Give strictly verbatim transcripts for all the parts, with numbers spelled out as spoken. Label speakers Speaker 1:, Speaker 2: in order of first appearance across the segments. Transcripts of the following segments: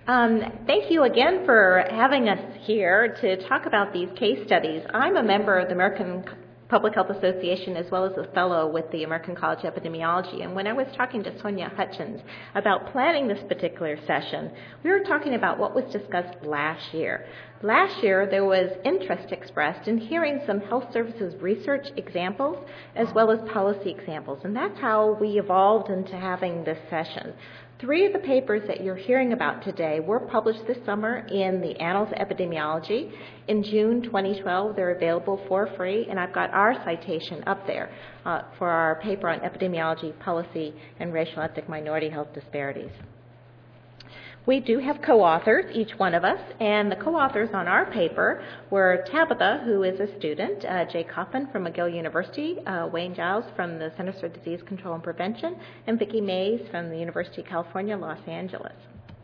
Speaker 1: Um, thank you again for having us here to talk about these case studies. I'm a member of the American Public Health Association as well as a fellow with the American College of Epidemiology. And when I was talking to Sonia Hutchins about planning this particular session, we were talking about what was discussed last year. Last year, there was interest expressed in hearing some health services research examples as well as policy examples. And that's how we evolved into having this session. Three of the papers that you're hearing about today were published this summer in the Annals of Epidemiology. In June twenty twelve, they're available for free, and I've got our citation up there uh, for our paper on epidemiology, policy, and racial ethnic minority health disparities. We do have co-authors, each one of us, and the co-authors on our paper were Tabitha, who is a student, uh, Jay Coffin from McGill University, uh, Wayne Giles from the Centers for Disease Control and Prevention, and Vicki Mays from the University of California, Los Angeles.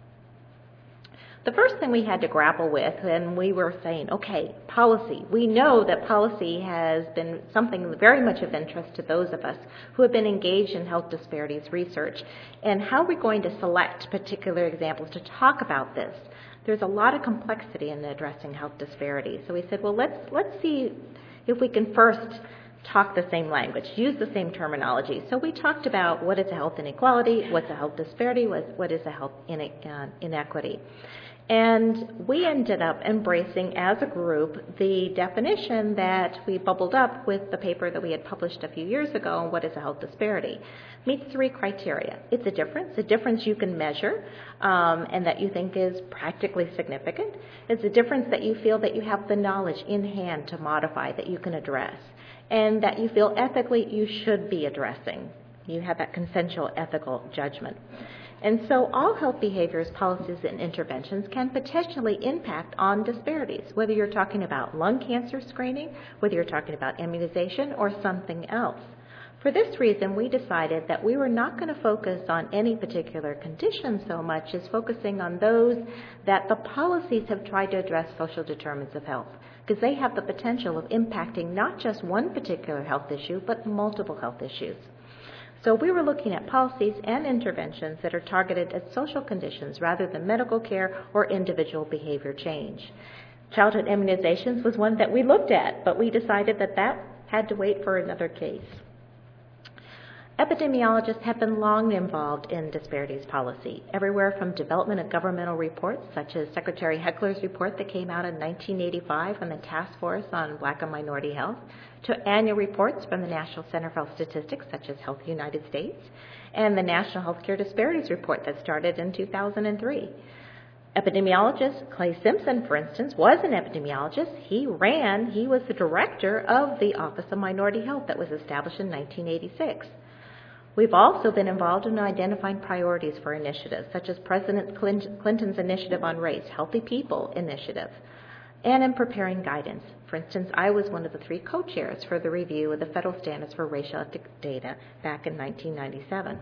Speaker 1: The first thing we had to grapple with, and we were saying, okay, policy. We know that policy has been something very much of interest to those of us who have been engaged in health disparities research. And how are we going to select particular examples to talk about this? There's a lot of complexity in addressing health disparities. So we said, well, let's let's see if we can first talk the same language, use the same terminology. So we talked about what is a health inequality, what's a health disparity, what, what is a health ine- uh, inequity. And we ended up embracing as a group the definition that we bubbled up with the paper that we had published a few years ago on what is a health disparity. Meets three criteria. It's a difference, a difference you can measure um, and that you think is practically significant. It's a difference that you feel that you have the knowledge in hand to modify, that you can address, and that you feel ethically you should be addressing. You have that consensual ethical judgment. And so all health behaviors, policies, and interventions can potentially impact on disparities, whether you're talking about lung cancer screening, whether you're talking about immunization, or something else. For this reason, we decided that we were not going to focus on any particular condition so much as focusing on those that the policies have tried to address social determinants of health, because they have the potential of impacting not just one particular health issue, but multiple health issues. So we were looking at policies and interventions that are targeted at social conditions rather than medical care or individual behavior change. Childhood immunizations was one that we looked at, but we decided that that had to wait for another case. Epidemiologists have been long involved in disparities policy, everywhere from development of governmental reports, such as Secretary Heckler's report that came out in nineteen eighty-five on the Task Force on Black and Minority Health, to annual reports from the National Center for Health Statistics, such as Health United States, and the National Healthcare Disparities Report that started in two thousand three. Epidemiologist Clay Simpson, for instance, was an epidemiologist. He ran, he was the director of the Office of Minority Health that was established in nineteen eighty-six. We've also been involved in identifying priorities for initiatives, such as President Clinton's Initiative on Race, Healthy People Initiative, and in preparing guidance. For instance, I was one of the three co-chairs for the review of the Federal Standards for Racial Ethnic Data back in nineteen ninety-seven.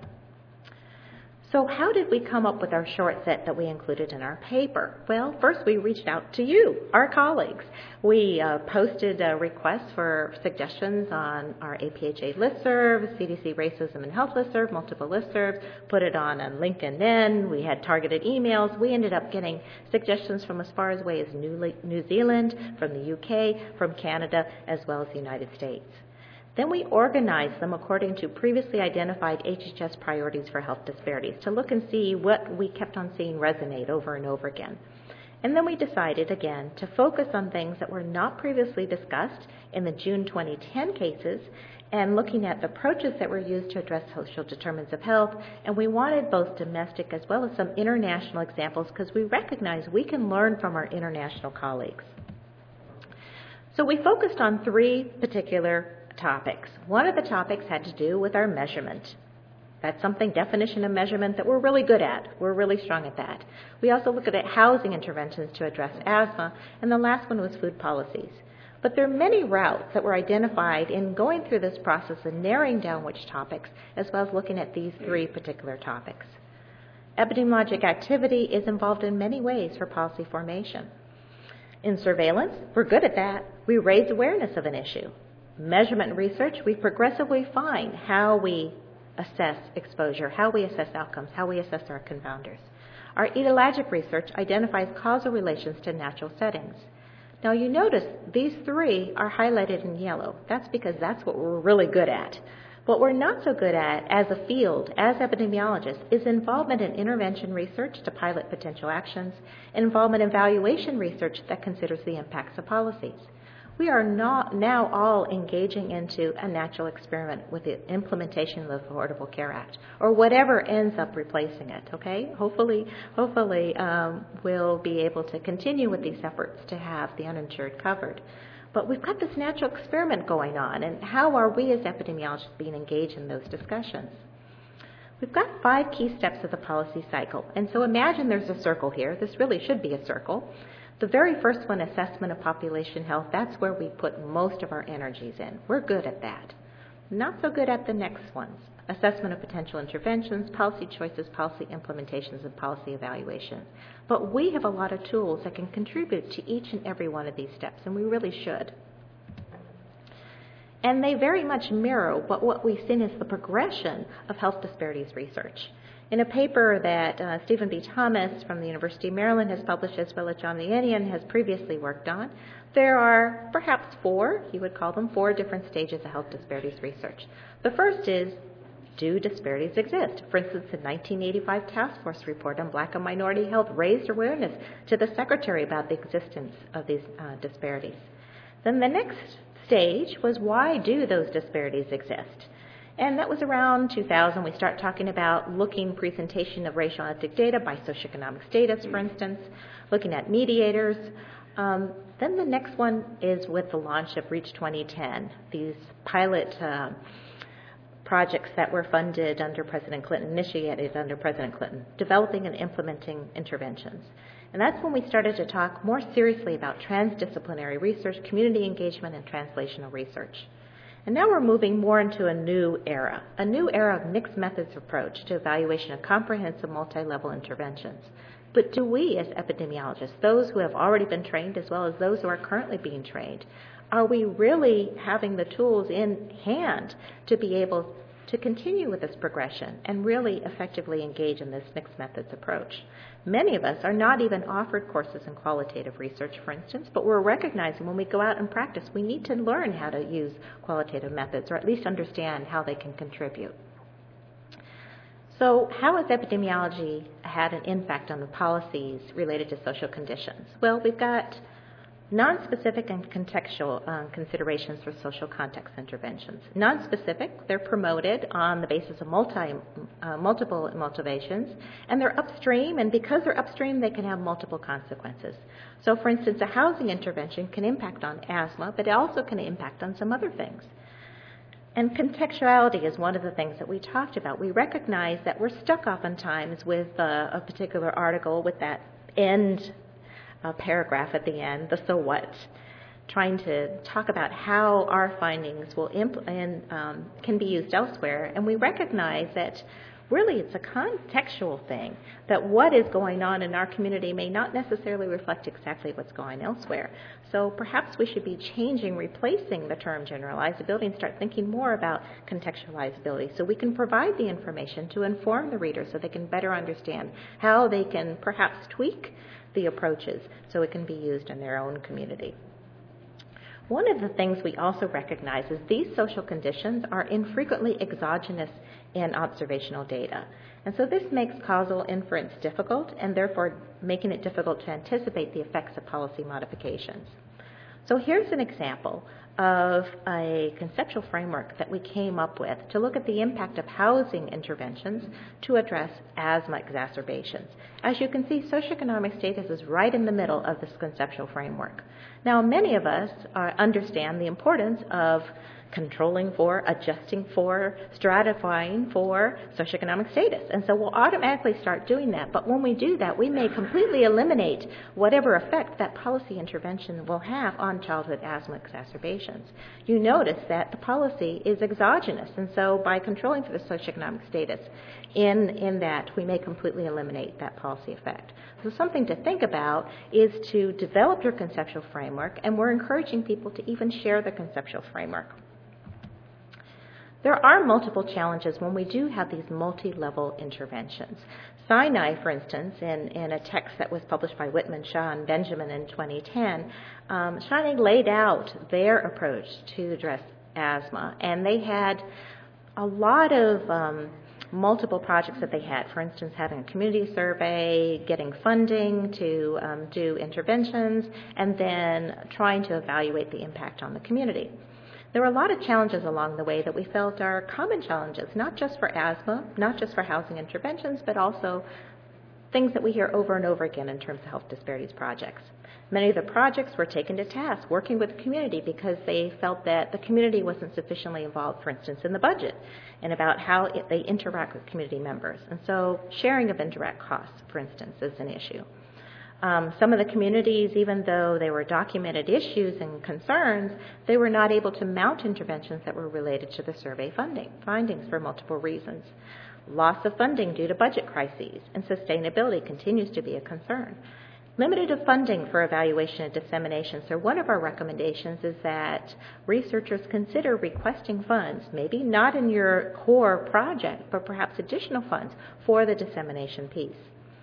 Speaker 1: So how did we come up with our short set that we included in our paper? Well, first we reached out to you, our colleagues. We uh, posted uh, requests for suggestions on our A P H A listserv, C D C Racism and Health listserv, multiple listservs, put it on on LinkedIn. We had targeted emails. We ended up getting suggestions from as far away as New, New Zealand, from the U K, from Canada, as well as the United States. Then we organized them according to previously identified H H S priorities for health disparities to look and see what we kept on seeing resonate over and over again. And then we decided, again, to focus on things that were not previously discussed in the June twenty ten cases and looking at the approaches that were used to address social determinants of health. And we wanted both domestic as well as some international examples because we recognize we can learn from our international colleagues. So we focused on three particular topics. One of the topics had to do with our measurement. That's something, definition of measurement, that we're really good at. We're really strong at that. We also looked at housing interventions to address asthma, and the last one was food policies. But there are many routes that were identified in going through this process and narrowing down which topics, as well as looking at these three particular topics. Epidemiologic activity is involved in many ways for policy formation. In surveillance, we're good at that. We raise awareness of an issue. Measurement research, we progressively find how we assess exposure, how we assess outcomes, how we assess our confounders. Our etiologic research identifies causal relations to natural settings. Now you notice these three are highlighted in yellow. That's because that's what we're really good at. What we're not so good at as a field, as epidemiologists, is involvement in intervention research to pilot potential actions, and involvement in evaluation research that considers the impacts of policies. We are not now all engaging into a natural experiment with the implementation of the Affordable Care Act, or whatever ends up replacing it, okay? Hopefully, hopefully um, we'll be able to continue with these efforts to have the uninsured covered. But we've got this natural experiment going on, and how are we as epidemiologists being engaged in those discussions? We've got five key steps of the policy cycle, and so imagine there's a circle here. This really should be a circle. The very first one, assessment of population health, that's where we put most of our energies in. We're good at that. Not so good at the next ones, assessment of potential interventions, policy choices, policy implementations, and policy evaluation. But we have a lot of tools that can contribute to each and every one of these steps, and we really should. And they very much mirror what, what we've seen as the progression of health disparities research. In a paper that uh, Stephen B. Thomas from the University of Maryland has published, as well as John Lienian has previously worked on, there are perhaps four, you would call them four different stages of health disparities research. The first is, do disparities exist? For instance, the nineteen eighty-five Task Force report on Black and minority health raised awareness to the Secretary about the existence of these uh, disparities. Then the next stage was, why do those disparities exist? And that was around two thousand. We start talking about looking presentation of racial and ethnic data by socioeconomic status, for instance, looking at mediators. Um, then the next one is with the launch of REACH twenty ten, these pilot uh, projects that were funded under President Clinton, initiated under President Clinton, developing and implementing interventions. And that's when we started to talk more seriously about transdisciplinary research, community engagement, and translational research. And now we're moving more into a new era, a new era of mixed methods approach to evaluation of comprehensive multi-level interventions. But do we as epidemiologists, those who have already been trained as well as those who are currently being trained, are we really having the tools in hand to be able to continue with this progression and really effectively engage in this mixed methods approach? Many of us are not even offered courses in qualitative research, for instance, but we're recognizing when we go out and practice, we need to learn how to use qualitative methods, or at least understand how they can contribute. So how has epidemiology had an impact on the policies related to social conditions? Well, we've got non-specific and contextual um, considerations for social context interventions. Non-specific, they're promoted on the basis of multi, uh, multiple motivations, and they're upstream, and because they're upstream, they can have multiple consequences. So, for instance, a housing intervention can impact on asthma, but it also can impact on some other things. And contextuality is one of the things that we talked about. We recognize that we're stuck oftentimes with uh, a particular article with that end a paragraph at the end, the so what, trying to talk about how our findings will impl- and um, can be used elsewhere. And we recognize that really it's a contextual thing, that what is going on in our community may not necessarily reflect exactly what's going elsewhere. So perhaps we should be changing, replacing the term generalizability and start thinking more about contextualizability, so we can provide the information to inform the reader so they can better understand how they can perhaps tweak the approaches so it can be used in their own community. One of the things we also recognize is these social conditions are infrequently exogenous in observational data. And so this makes causal inference difficult, and therefore making it difficult to anticipate the effects of policy modifications. So here's an example of a conceptual framework that we came up with to look at the impact of housing interventions to address asthma exacerbations. As you can see, socioeconomic status is right in the middle of this conceptual framework. Now, many of us are, understand the importance of controlling for, adjusting for, stratifying for socioeconomic status. And so we'll automatically start doing that. But when we do that, we may completely eliminate whatever effect that policy intervention will have on childhood asthma exacerbations. You notice that the policy is exogenous. And so by controlling for the socioeconomic status in, in that, we may completely eliminate that policy effect. So something to think about is to develop your conceptual framework, and we're encouraging people to even share the conceptual framework. There are multiple challenges when we do have these multi-level interventions. Sinai, for instance, in, in a text that was published by Whitman, Shaw, and Benjamin in twenty ten, um, Sinai laid out their approach to address asthma, and they had a lot of um, multiple projects that they had. For instance, having a community survey, getting funding to um, do interventions, and then trying to evaluate the impact on the community. There were a lot of challenges along the way that we felt are common challenges, not just for asthma, not just for housing interventions, but also things that we hear over and over again in terms of health disparities projects. Many of the projects were taken to task working with the community because they felt that the community wasn't sufficiently involved, for instance, in the budget and about how it, they interact with community members. And so sharing of indirect costs, for instance, is an issue. Um, some of the communities, even though they were documented issues and concerns, they were not able to mount interventions that were related to the survey funding findings for multiple reasons. Loss of funding due to budget crises and sustainability continues to be a concern. Limited of funding for evaluation and dissemination. So one of our recommendations is that researchers consider requesting funds, maybe not in your core project, but perhaps additional funds for the dissemination piece.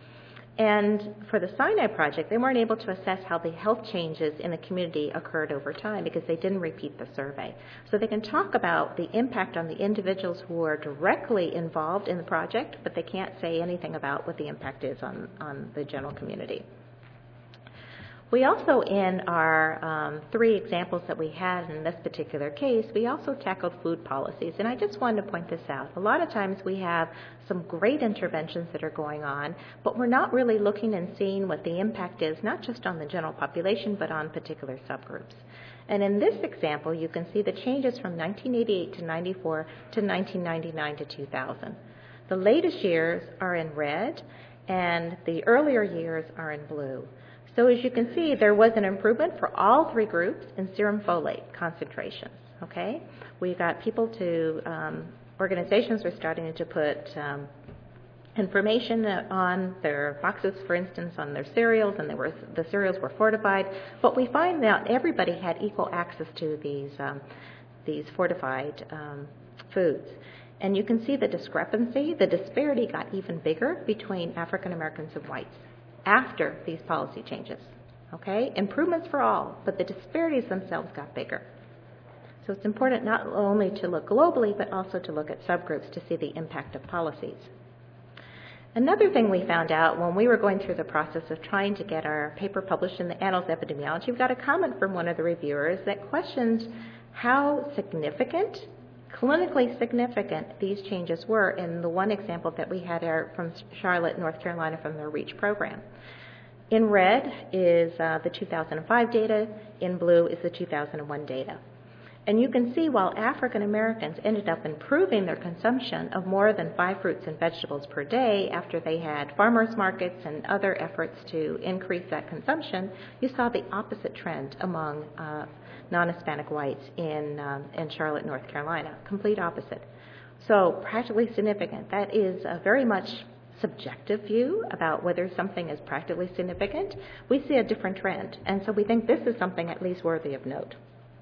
Speaker 1: And for the Sinai project, they weren't able to assess how the health changes in the community occurred over time because they didn't repeat the survey. So they can talk about the impact on the individuals who are directly involved in the project, but they can't say anything about what the impact is on, on the general community. We also, in our um, three examples that we had in this particular case, we also tackled food policies. And I just wanted to point this out. A lot of times we have some great interventions that are going on, but we're not really looking and seeing what the impact is, not just on the general population, but on particular subgroups. And in this example, you can see the changes from nineteen eighty-eight to ninety-four to nineteen ninety-nine to two thousand. The latest years are in red, and the earlier years are in blue. So as you can see, there was an improvement for all three groups in serum folate concentrations, okay? We got people to, um, organizations were starting to put um, information on their boxes, for instance, on their cereals, and they were, the cereals were fortified. But we find that everybody had equal access to these, um, these fortified um, foods. And you can see the discrepancy, the disparity got even bigger between African Americans and whites after these policy changes, okay? Improvements for all, but the disparities themselves got bigger. So it's important not only to look globally, but also to look at subgroups to see the impact of policies. Another thing we found out when we were going through the process of trying to get our paper published in the Annals of Epidemiology, we got a comment from one of the reviewers that questioned how significant, clinically significant these changes were in the one example that we had from Charlotte, North Carolina, from their REACH program. In red is uh, the two thousand five data, in blue is the two thousand one data. And you can see while African Americans ended up improving their consumption of more than five fruits and vegetables per day after they had farmers markets and other efforts to increase that consumption, you saw the opposite trend among uh, non-Hispanic whites in, um, in Charlotte, North Carolina, complete opposite. So practically significant, that is a very much subjective view about whether something is practically significant. We see a different trend, and so we think this is something at least worthy of note.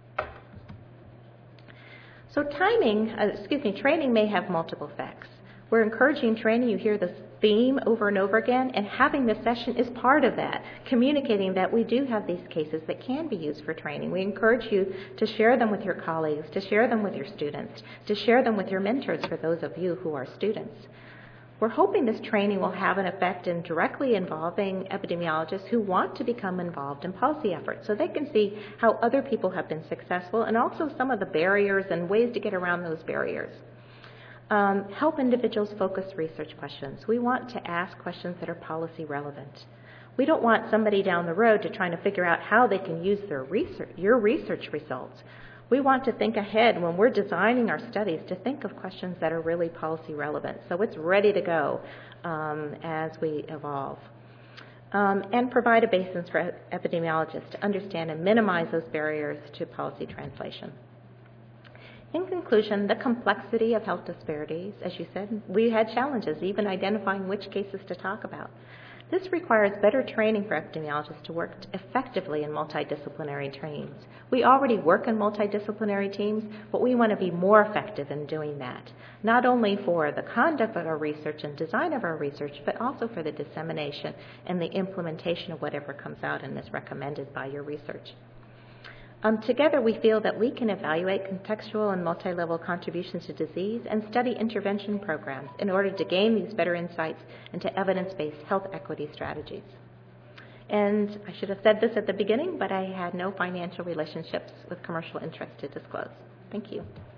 Speaker 1: So timing, uh, excuse me, training may have multiple effects. We're encouraging training. You hear this theme over and over again, and having this session is part of that, communicating that we do have these cases that can be used for training. We encourage you to share them with your colleagues, to share them with your students, to share them with your mentors for those of you who are students. We're hoping this training will have an effect in directly involving epidemiologists who want to become involved in policy efforts so they can see how other people have been successful and also some of the barriers and ways to get around those barriers. Um, help individuals focus research questions. We want to ask questions that are policy relevant. We don't want somebody down the road to trying to figure out how they can use their research, your research results. We want to think ahead when we're designing our studies to think of questions that are really policy relevant. So it's ready to go um, as we evolve. Um, and provide a basis for epidemiologists to understand and minimize those barriers to policy translation. In conclusion, the complexity of health disparities, as you said, we had challenges even identifying which cases to talk about. This requires better training for epidemiologists to work effectively in multidisciplinary teams. We already work in multidisciplinary teams, but we want to be more effective in doing that, not only for the conduct of our research and design of our research, but also for the dissemination and the implementation of whatever comes out and is recommended by your research. Um, together, we feel that we can evaluate contextual and multi-level contributions to disease and study intervention programs in order to gain these better insights into evidence-based health equity strategies. And I should have said this at the beginning, but I had no financial relationships with commercial interests to disclose. Thank you.